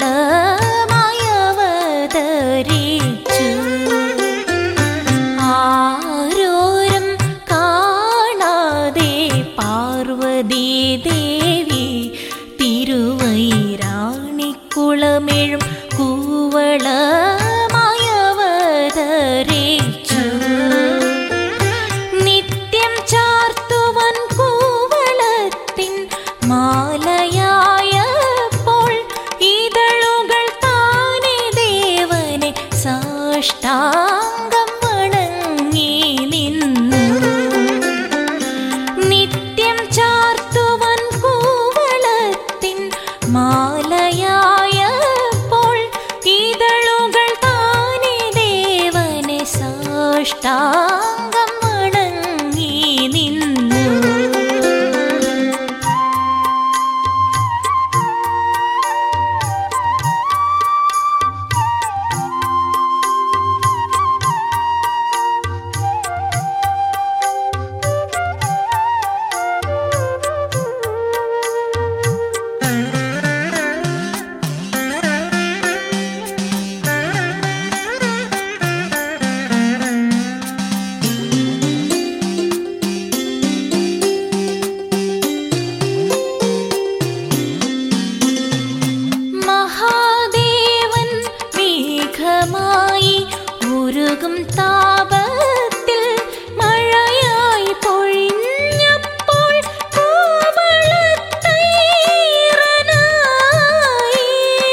കൂവളമായവതരിച്ചു. ആരോരും കാണാതെ പാർവതി ദേവി തിരുവൈരാണിക്കുളമെഴും കൂവളമായവതരിച്ചു. നിത്യം ചാർത്തുവൻ കൂവളത്തിൻ മാലയായപ്പോൾ ഇതളുകൾ താനെ ദേവനെ സാഷ്ടാംഗം വണങ്ങി നിന്നു. നിത്യം ചാർത്തുവൻ കൂവളത്തിൻ മാലയായപ്പോൾ ഇതളുകൾ താനെ ദേവനെ സാഷ്ടാംഗം വണങ്ങി നിന്നു. മഹാദേവൻ മേഘമായി ഉരുകും താപത്തിൽ മഴയായി പൊഴിഞ്ഞപ്പോൾ കൂവളത്തൈറനായി.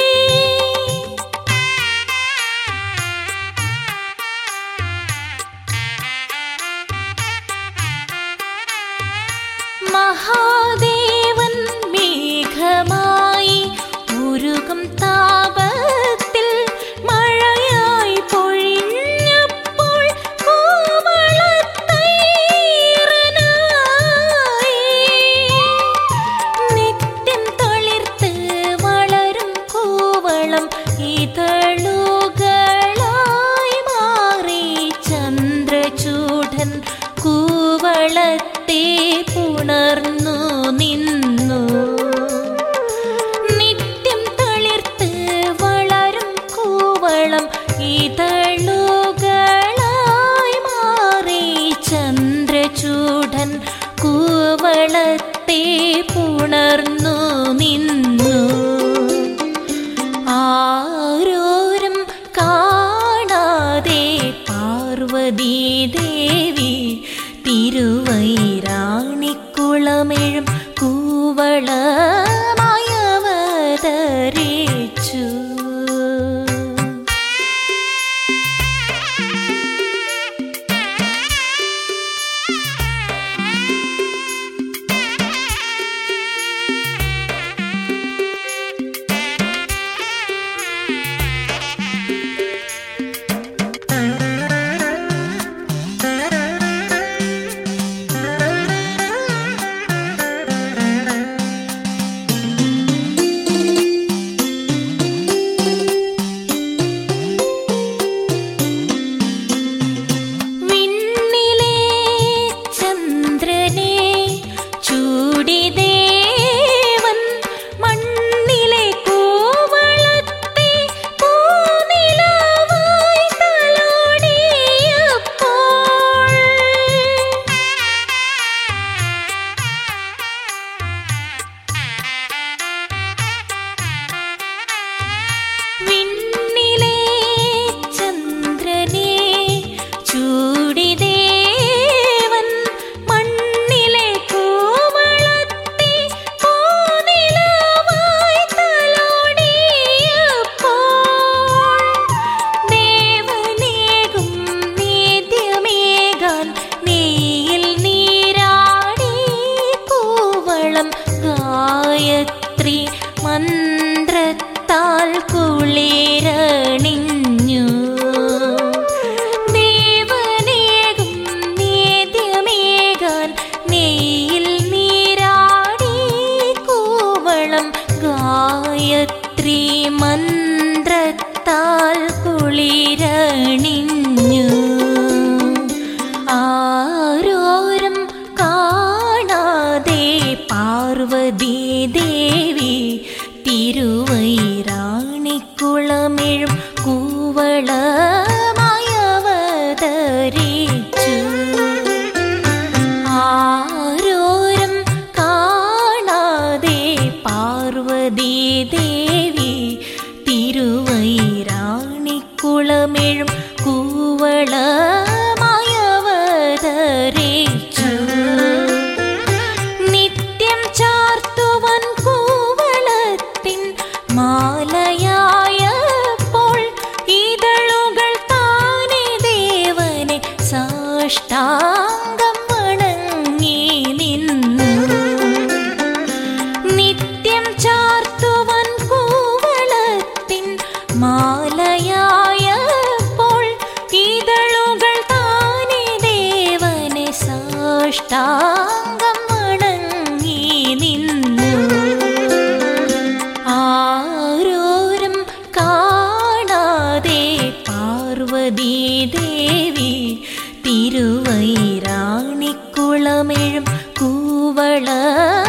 മഹാദേവൻ മേഘമായി ഉരുകും താപത്തിൽ മഴയായി പൊഴിഞ്ഞപ്പോൾ കൂവളത്തൈറനായി. നിത്യം തളിർത്ത് വളരും കൂവളം ഇതളുകളായി മാറി ചന്ദ്രചൂഡൻ കൂവളത്തെ പുണർന്നു നിന്നു. നിത്യം തളിർത്ത് വളരും കൂവളം ഇതളുകളായി മാറി ചന്ദ്രചൂഡൻ കൂവളത്തെ പുണർന്നു നിന്നു. ആരോരും കാണാതെ പാർവതി ദേവി തിരുവൈരാണിക്കുളമെഴും കൂവളമായവതരിച്ചു. മന്ത്രത്താൽ കുളിരണിഞ്ഞു. ദേവനേകും നേദ്യമേകാൻ നെയ്യിൽ നീരാടി കൂവളം ഗായത്രി മന്ത്രത്താൽ കുളിരണിഞ്ഞു. ആരോരും കാണാതെ പാർവതി ദേവി തിരുവൈരാണി റാണിക്കുളമെഴും കൂവളമായവതരിച്ചു. ആരോരം കാണാതെ പാർവതി ദേവി തിരുവൈരാണിക്കുളമെഴും കൂവളമായവതരിച്ചു. നിത്യം ചാർത്തുവൻ കൂവളത്തിൻ മാലയായപ്പോൾ ഇതളുകൾ താനെ ദേവനെ സാഷ്ടാംഗം വണങ്ങി നിന്നു. നിത്യം ചാർത്തുവൻ കൂവളത്തിൻ മാലയായപ്പോൾ ഇതളുകൾ താനെ ദേവനെ സാഷ്ടാംഗം വണങ്ങി നിന്നു. ആരോരം കാണാതെ പാർവതി ദേവി തിരുവൈരാണിക്കുളമെഴും കൂവള